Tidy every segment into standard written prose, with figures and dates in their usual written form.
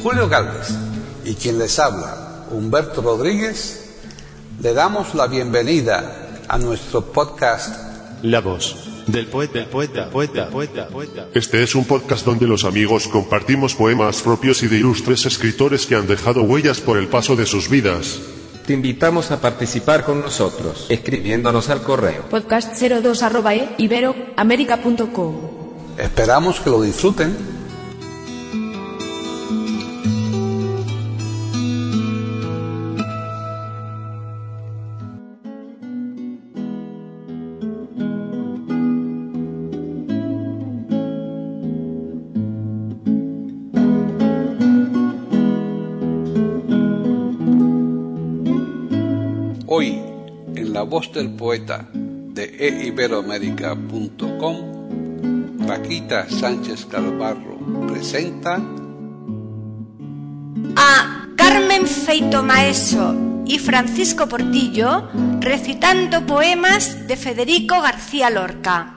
Julio Galvez y quien les habla, Humberto Rodríguez, le damos la bienvenida a nuestro podcast La voz del poeta. Este es un podcast donde los amigos compartimos poemas propios y de ilustres escritores que han dejado huellas por el paso de sus vidas. Te invitamos a participar con nosotros, escribiéndonos al correo podcast02@iberoamerica.com. Esperamos que lo disfruten. Hoy, en La Voz del Poeta de eiberoamerica.com, Paquita Sánchez Galvarro presenta a Carmen Feito Maeso y Francisco Portillo recitando poemas de Federico García Lorca.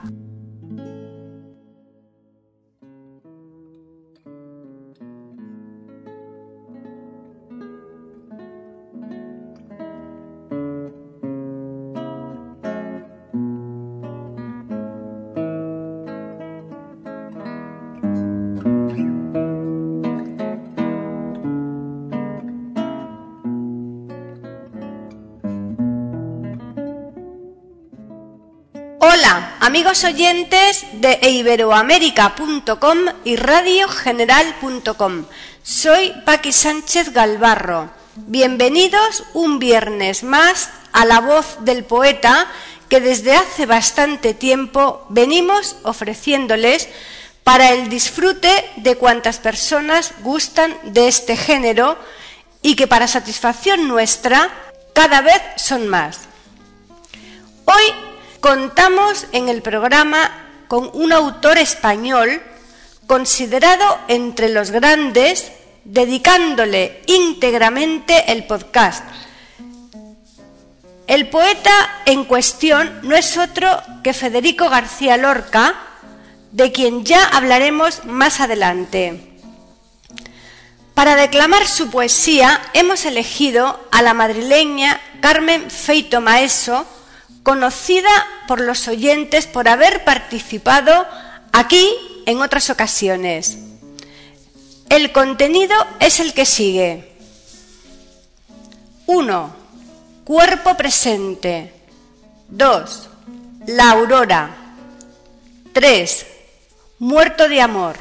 Hola, amigos oyentes de eiberoamerica.com y radiogeneral.com. Soy Paqui Sánchez Galvarro. Bienvenidos un viernes más a La Voz del Poeta, que desde hace bastante tiempo venimos ofreciéndoles para el disfrute de cuantas personas gustan de este género y que para satisfacción nuestra cada vez son más. Hoy contamos en el programa con un autor español considerado entre los grandes, dedicándole íntegramente el podcast. El poeta en cuestión no es otro que Federico García Lorca, de quien ya hablaremos más adelante. Para declamar su poesía hemos elegido a la madrileña Carmen Feito Maeso, conocida por los oyentes por haber participado aquí en otras ocasiones. El contenido es el que sigue. 1. Cuerpo presente. 2. La aurora. 3. Muerto de amor.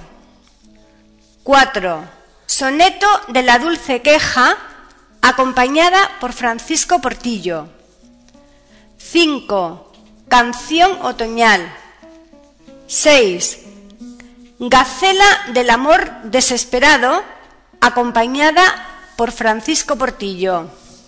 4. Soneto de la dulce queja, acompañada por Francisco Portillo. 5. Canción otoñal. 6. Gacela del amor desesperado, acompañada por Francisco Portillo.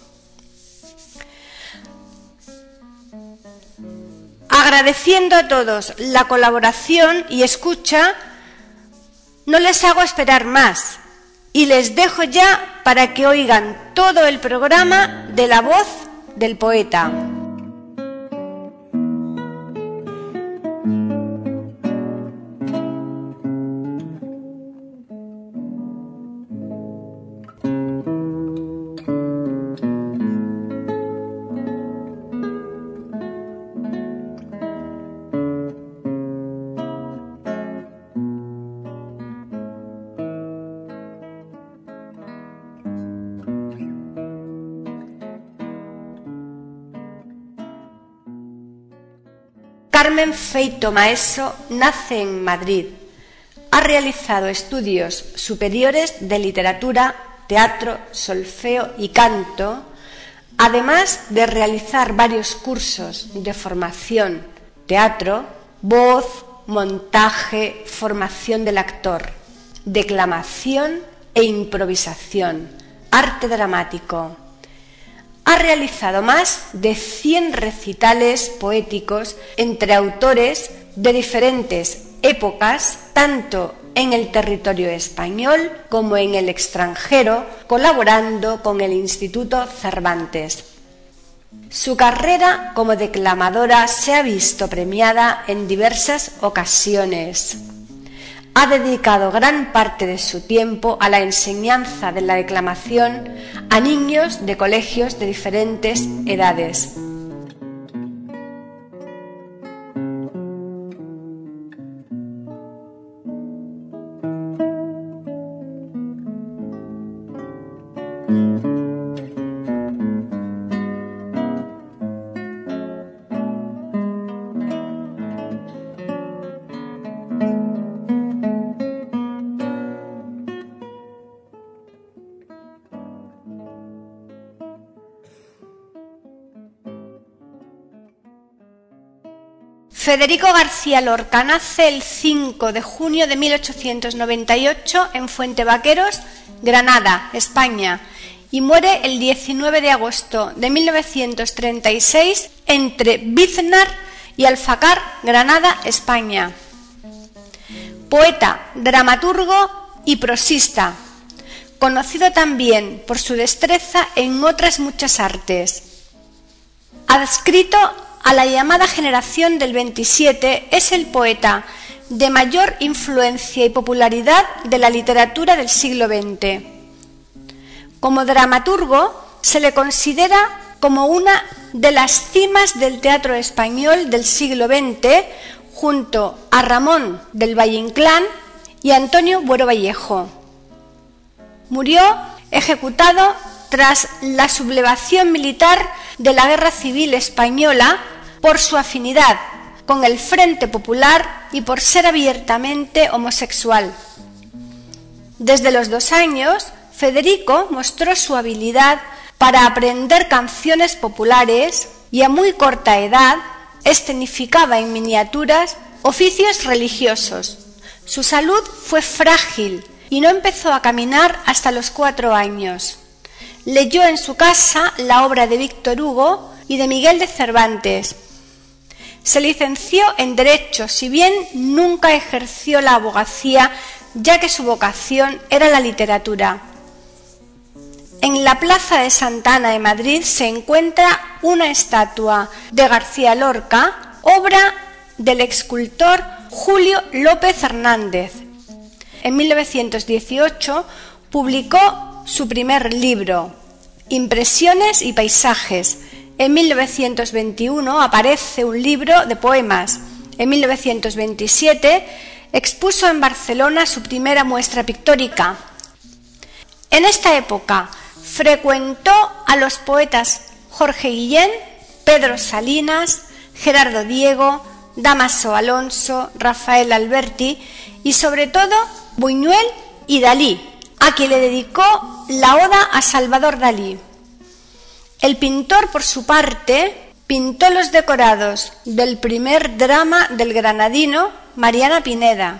Agradeciendo a todos la colaboración y escucha, no les hago esperar más y les dejo ya para que oigan todo el programa de La Voz del Poeta. Carmen Feito Maeso nace en Madrid. Ha realizado estudios superiores de literatura, teatro, solfeo y canto, además de realizar varios cursos de formación, teatro, voz, montaje, formación del actor, declamación e improvisación, arte dramático. Ha realizado más de 100 recitales poéticos entre autores de diferentes épocas, tanto en el territorio español como en el extranjero, colaborando con el Instituto Cervantes. Su carrera como declamadora se ha visto premiada en diversas ocasiones. ha dedicado gran parte de su tiempo a la enseñanza de la declamación a niños de colegios de diferentes edades. Federico García Lorca nace el 5 de junio de 1898 en Fuentevaqueros, Granada, España, y muere el 19 de agosto de 1936 entre Biznar y Alfacar, Granada, España. Poeta, dramaturgo y prosista, conocido también por su destreza en otras muchas artes. Adscrito a la llamada generación del 27, es el poeta de mayor influencia y popularidad de la literatura del siglo XX. Como dramaturgo, se le considera como una de las cimas del teatro español del siglo XX, junto a Ramón del Valle-Inclán y Antonio Buero Vallejo. Murió ejecutado tras la sublevación militar de la Guerra Civil Española por su afinidad con el Frente Popular y por ser abiertamente homosexual. Desde los 2 años, Federico mostró su habilidad para aprender canciones populares y a muy corta edad escenificaba en miniaturas oficios religiosos. Su salud fue frágil y no empezó a caminar hasta los 4 años. Leyó en su casa la obra de Víctor Hugo y de Miguel de Cervantes. Se licenció en Derecho, si bien nunca ejerció la abogacía, ya que su vocación era la literatura. En la Plaza de Santa Ana de Madrid se encuentra una estatua de García Lorca, obra del escultor Julio López Hernández. En 1918 publicó su primer libro, Impresiones y paisajes. En 1921 aparece un libro de poemas. En 1927 expuso en Barcelona su primera muestra pictórica. En esta época frecuentó a los poetas Jorge Guillén, Pedro Salinas, Gerardo Diego, Dámaso Alonso, Rafael Alberti y sobre todo Buñuel y Dalí, a quien le dedicó la oda a Salvador Dalí. El pintor, por su parte, pintó los decorados del primer drama del granadino Mariana Pineda.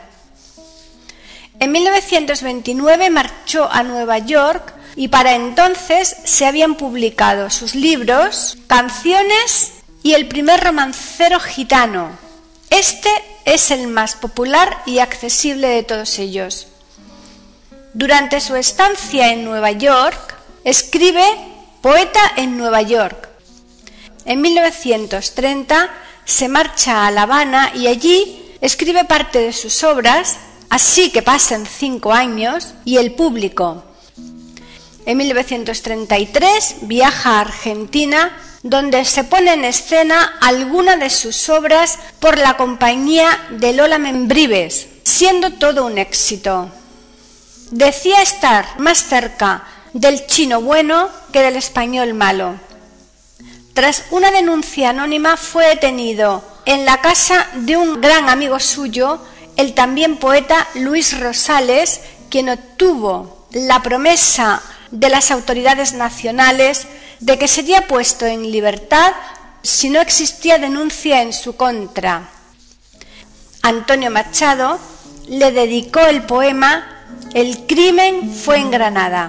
En 1929 marchó a Nueva York y para entonces se habían publicado sus libros, Canciones y El primer romancero gitano. Este es el más popular y accesible de todos ellos. Durante su estancia en Nueva York, escribe Poeta en Nueva York. En 1930 se marcha a La Habana y allí escribe parte de sus obras, Así que pasen 5 años y El público. En 1933 viaja a Argentina, donde se pone en escena alguna de sus obras por la compañía de Lola Membrives, siendo todo un éxito. Decía estar más cerca del chino bueno que del español malo. Tras una denuncia anónima fue detenido en la casa de un gran amigo suyo, el también poeta Luis Rosales, quien obtuvo la promesa de las autoridades nacionales de que sería puesto en libertad si no existía denuncia en su contra. Antonio Machado le dedicó el poema El crimen fue en Granada.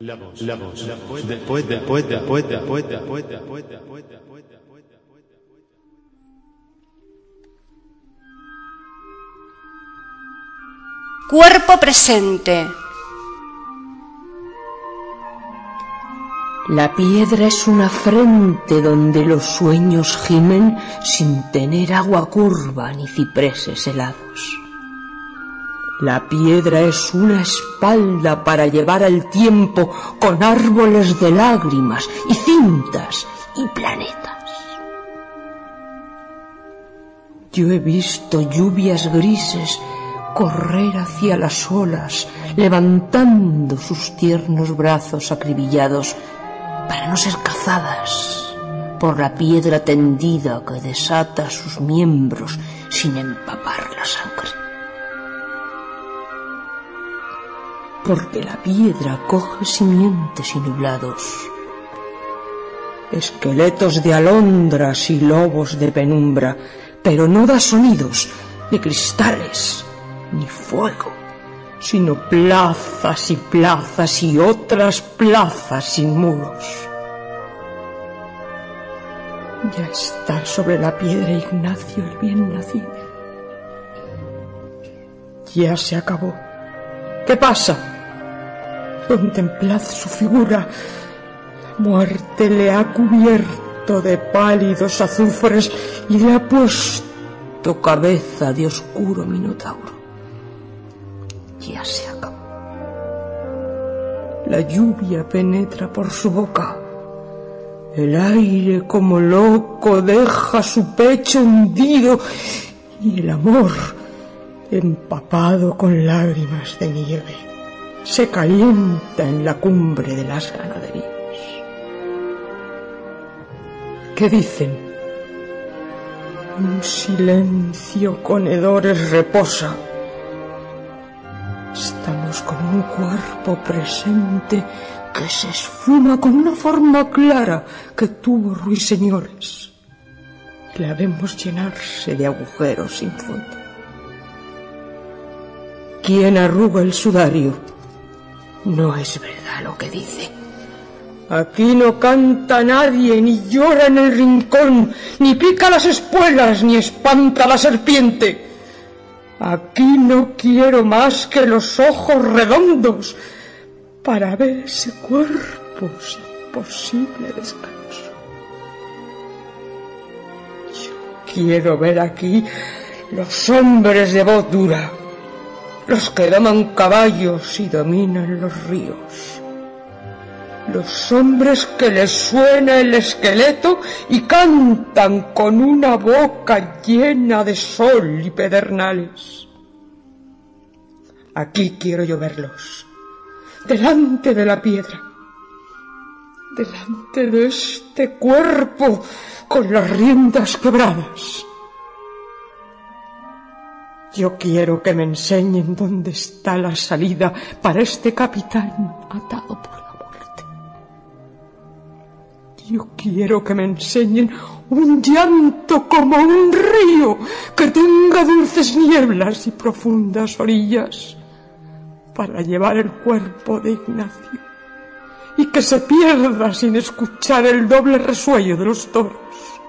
La voz del poeta. Cuerpo presente. La piedra es una frente donde los sueños gimen sin tener agua curva ni cipreses helados. La piedra es una espalda para llevar al tiempo con árboles de lágrimas y cintas y planetas. Yo he visto lluvias grises correr hacia las olas, levantando sus tiernos brazos acribillados para no ser cazadas por la piedra tendida que desata sus miembros sin empapar la sangre. Porque la piedra coge simientes y nublados, esqueletos de alondras y lobos de penumbra, pero no da sonidos, ni cristales, ni fuego, sino plazas y plazas y otras plazas sin muros. Ya está sobre la piedra Ignacio el bien nacido. Ya se acabó. ¿Qué pasa? Contemplad su figura. La muerte le ha cubierto de pálidos azufres y le ha puesto cabeza de oscuro minotauro. Ya se acabó. La lluvia penetra por su boca. El aire como loco deja su pecho hundido y el amor, empapado con lágrimas de nieve, se calienta en la cumbre de las ganaderías. ¿Qué dicen? Un silencio con hedores reposa. Estamos con un cuerpo presente que se esfuma con una forma clara que tuvo ruiseñores. Y la vemos llenarse de agujeros sin fondo. ¿Quién arruga el sudario? No es verdad lo que dice. Aquí no canta nadie, ni llora en el rincón, ni pica las espuelas, ni espanta la serpiente. Aquí no quiero más que los ojos redondos para ver ese cuerpo sin posible descanso. Yo quiero ver aquí los hombres de voz dura, los que doman caballos y dominan los ríos, los hombres que les suena el esqueleto y cantan con una boca llena de sol y pedernales. Aquí quiero yo verlos, delante de la piedra, delante de este cuerpo con las riendas quebradas. Yo quiero que me enseñen dónde está la salida para este capitán atado por la muerte. Yo quiero que me enseñen un llanto como un río que tenga dulces nieblas y profundas orillas para llevar el cuerpo de Ignacio y que se pierda sin escuchar el doble resuello de los toros.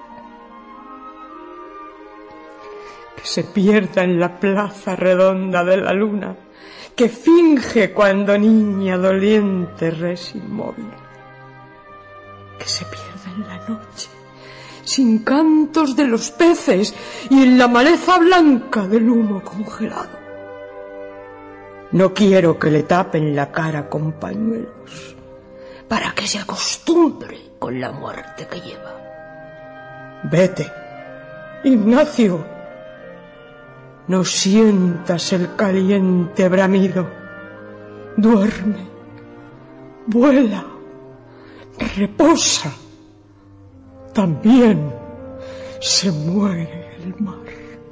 Que se pierda en la plaza redonda de la luna, que finge cuando niña doliente res inmóvil. Que se pierda en la noche, sin cantos de los peces y en la maleza blanca del humo congelado. No quiero que le tapen la cara con pañuelos, para que se acostumbre con la muerte que lleva. Vete, Ignacio. No sientas el caliente bramido. Duerme, vuela, reposa. También se muere el mar.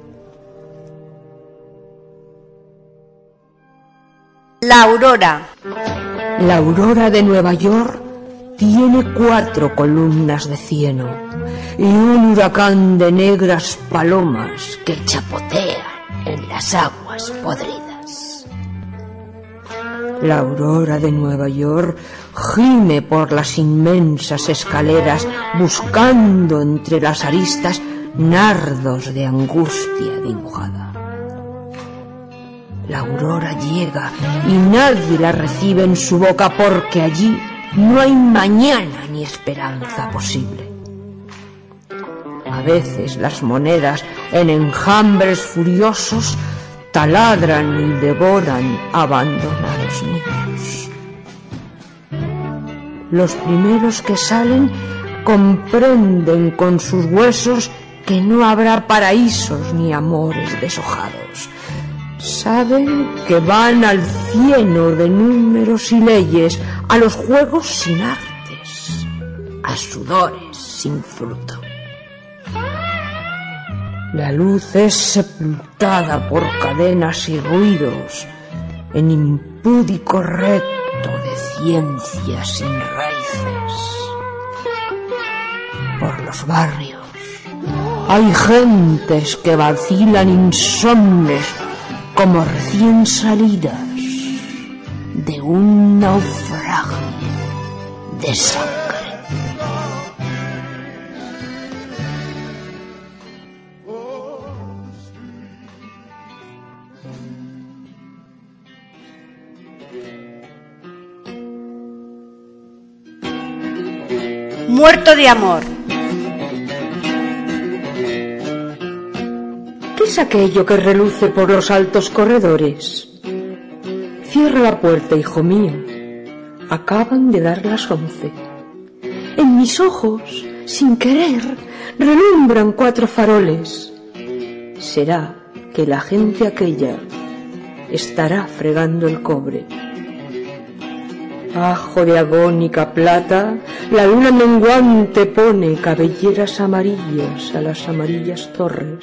La aurora. La aurora de Nueva York tiene 4 columnas de cieno y un huracán de negras palomas que chapotean en las aguas podridas. La aurora de Nueva York gime por las inmensas escaleras, buscando entre las aristas nardos de angustia dibujada. La aurora llega y nadie la recibe en su boca, porque allí no hay mañana ni esperanza posible. A veces las monedas, en enjambres furiosos, taladran y devoran abandonados niños. Los primeros que salen comprenden con sus huesos que no habrá paraísos ni amores deshojados. Saben que van al cieno de números y leyes, a los juegos sin artes, a sudores sin fruto. La luz es sepultada por cadenas y ruidos, en impúdico recto de ciencia sin raíces. Por los barrios hay gentes que vacilan insomnes como recién salidas de un naufragio de sangre. Muerto de amor. ¿Qué es aquello que reluce por los altos corredores? Cierra la puerta, hijo mío. Acaban de dar las 11. En mis ojos, sin querer, relumbran 4 faroles. Será que la gente aquella estará fregando el cobre. Ajo de agónica plata, la luna menguante pone cabelleras amarillas a las amarillas torres.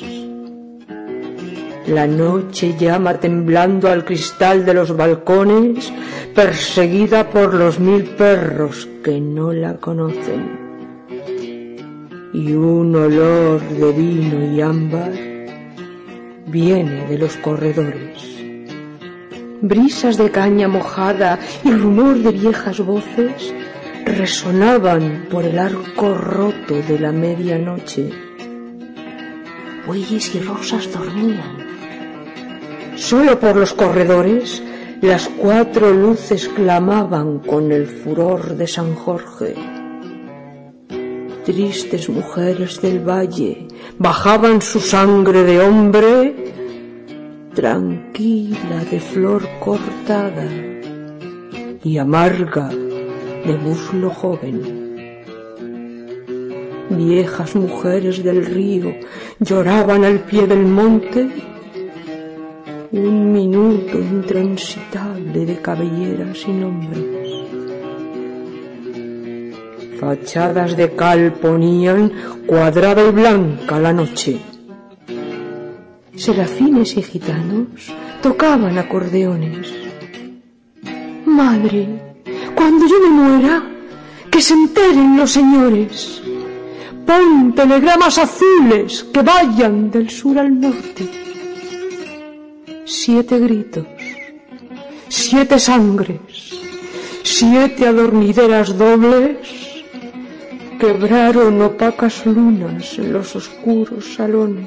La noche llama temblando al cristal de los balcones, perseguida por los 1000 perros que no la conocen. Y un olor de vino y ámbar viene de los corredores. Brisas de caña mojada y rumor de viejas voces resonaban por el arco roto de la medianoche. Bueyes y rosas dormían. Solo por los corredores las 4 luces clamaban con el furor de San Jorge. Tristes mujeres del valle bajaban su sangre de hombre, tranquila de flor cortada y amarga de muslo joven. Viejas mujeres del río lloraban al pie del monte, un minuto intransitable de cabelleras sin nombres. Fachadas de cal ponían cuadrada y blanca la noche. Serafines y gitanos tocaban acordeones. Madre, cuando yo me muera, que se enteren los señores. Pon telegramas azules que vayan del sur al norte. 7 gritos, 7 sangres, 7 adormideras dobles quebraron opacas lunas en los oscuros salones.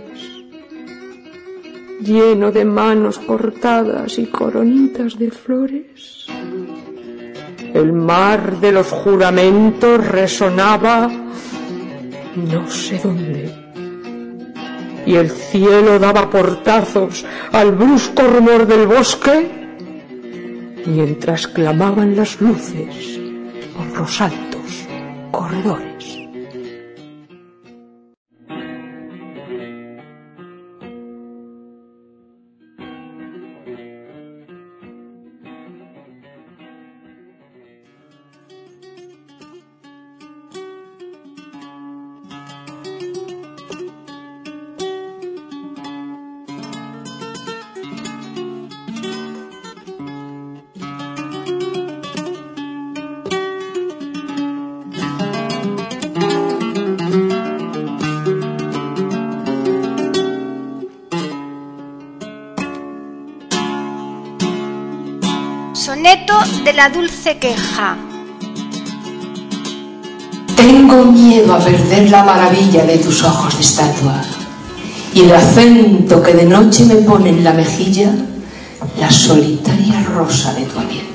Lleno de manos cortadas y coronitas de flores, el mar de los juramentos resonaba no sé dónde, y el cielo daba portazos al brusco rumor del bosque, mientras clamaban las luces por los altos corredores. soneto de la dulce queja. Tengo miedo a perder la maravilla de tus ojos de estatua y el acento que de noche me pone en la mejilla la solitaria rosa de tu aliento.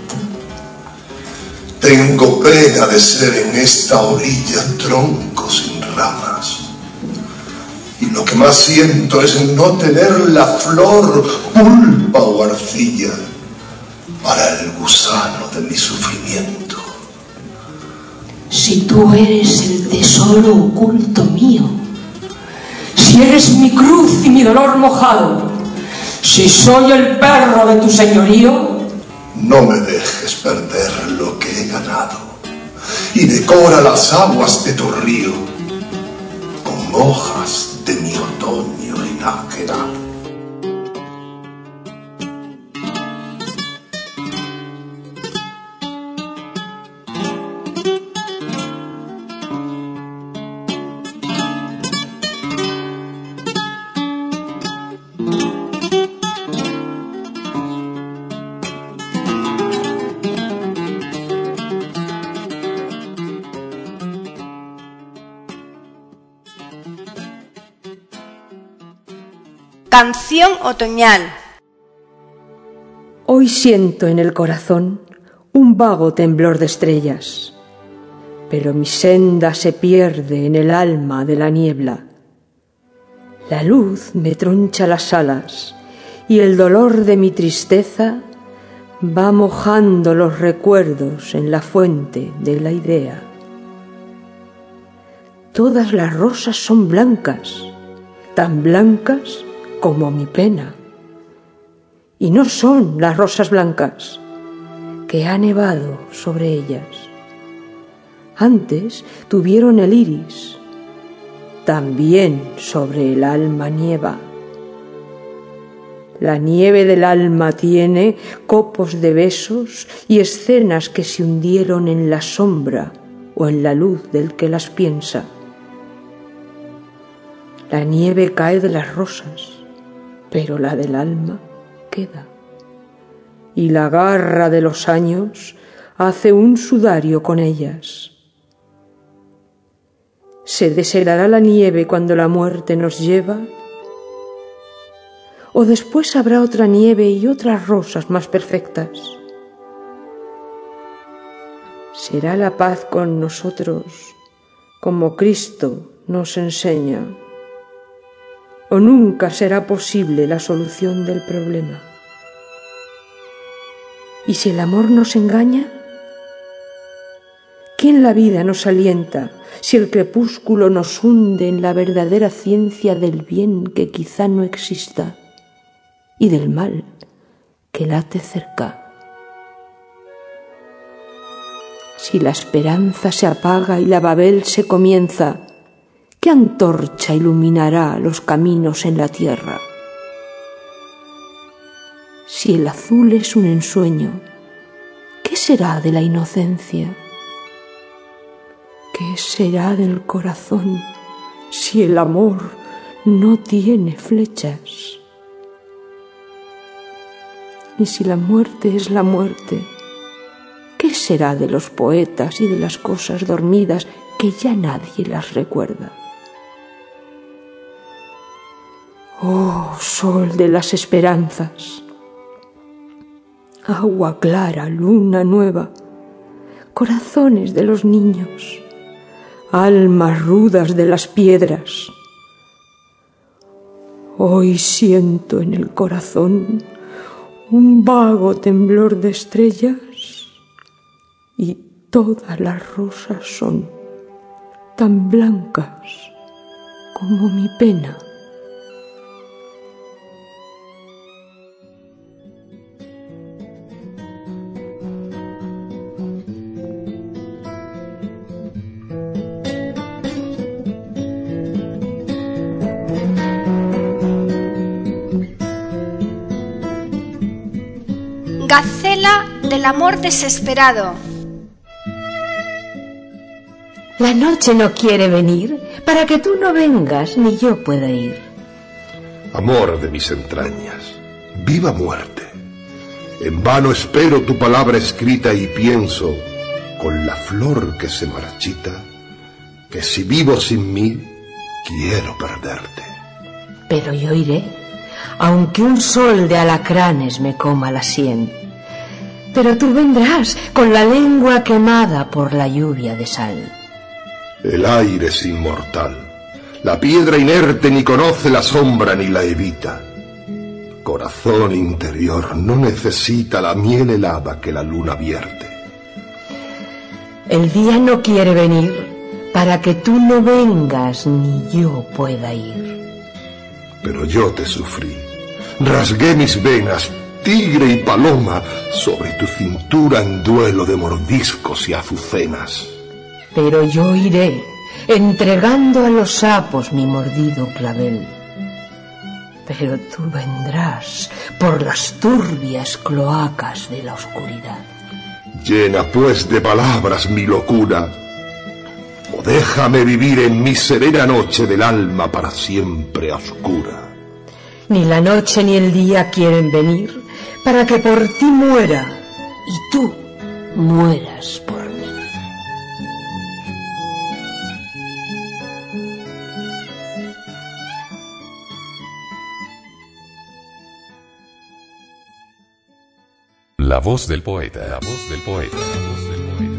Tengo pena de ser en esta orilla tronco sin ramas, y lo que más siento es no tener la flor, pulpa o arcilla para el gusano de mi sufrimiento. Si tú eres el tesoro oculto mío, si eres mi cruz y mi dolor mojado, si soy el perro de tu señorío, no me dejes perder lo que he ganado y decora las aguas de tu río con hojas de mi otoño enajenado. Canción otoñal. Hoy siento en el corazón un vago temblor de estrellas, pero mi senda se pierde en el alma de la niebla. La luz me troncha las alas y el dolor de mi tristeza va mojando los recuerdos en la fuente de la idea. Todas las rosas son blancas, tan blancas como mi pena. Y no son las rosas blancas, que ha nevado sobre ellas. Antes tuvieron el iris, también sobre el alma nieva. La nieve del alma tiene copos de besos y escenas que se hundieron en la sombra o en la luz del que las piensa. La nieve cae de las rosas, pero la del alma queda. Y la garra de los años hace un sudario con ellas. ¿Se deshelará la nieve cuando la muerte nos lleva? ¿O después habrá otra nieve y otras rosas más perfectas? ¿Será la paz con nosotros como Cristo nos enseña? ¿O nunca será posible la solución del problema? ¿Y si el amor nos engaña? ¿Quién la vida nos alienta si el crepúsculo nos hunde en la verdadera ciencia del bien que quizá no exista y del mal que late cerca? Si la esperanza se apaga y la Babel se comienza, ¿qué antorcha iluminará los caminos en la tierra? Si el azul es un ensueño, ¿qué será de la inocencia? ¿Qué será del corazón si el amor no tiene flechas? Y si la muerte es la muerte, ¿qué será de los poetas y de las cosas dormidas que ya nadie las recuerda? Oh, sol de las esperanzas, agua clara, luna nueva, corazones de los niños, almas rudas de las piedras. Hoy siento en el corazón un vago temblor de estrellas y todas las rosas son tan blancas como mi pena. Gacela del amor desesperado. La noche no quiere venir para que tú no vengas ni yo pueda ir. Amor de mis entrañas, viva muerte, En vano espero tu palabra escrita y pienso, con la flor que se marchita, que si vivo sin mí, quiero perderte. Pero yo iré, aunque un sol de alacranes me coma la sien. Pero tú vendrás con la lengua quemada por la lluvia de sal. El aire es inmortal, la piedra inerte ni conoce la sombra ni la evita. Corazón interior no necesita la miel helada que la luna vierte. El día no quiere venir para que tú no vengas ni yo pueda ir. Pero yo te sufrí, rasgué mis venas, tigre y paloma, sobre tu cintura en duelo de mordiscos y azucenas. Pero yo iré, entregando a los sapos mi mordido clavel. Pero tú vendrás por las turbias cloacas de la oscuridad. Llena pues de palabras mi locura, o déjame vivir en mi serena noche del alma para siempre oscura. Ni la noche ni el día quieren venir para que por ti muera y tú mueras por mí. La voz del poeta, la voz del poeta, la voz del poeta.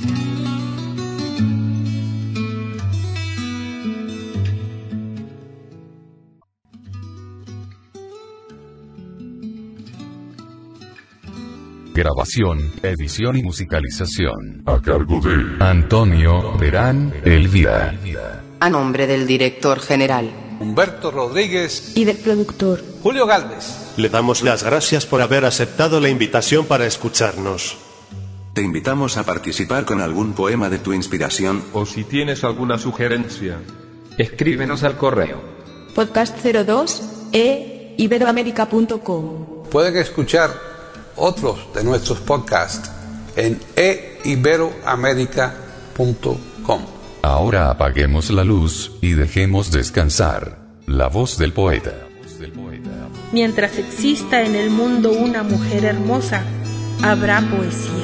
Grabación, edición y musicalización. A cargo de Antonio Verán Elvira. A nombre del director general Humberto Rodríguez y del productor Julio Gálvez. Le damos las gracias por haber aceptado la invitación para escucharnos. Te invitamos a participar con algún poema de tu inspiración. O si tienes alguna sugerencia, escríbenos al correo podcast02@iberoamerica.com. Pueden escuchar otros de nuestros podcasts en iberoamerica.com. Ahora apaguemos la luz y dejemos descansar la voz del poeta. Mientras exista en el mundo una mujer hermosa, habrá poesía.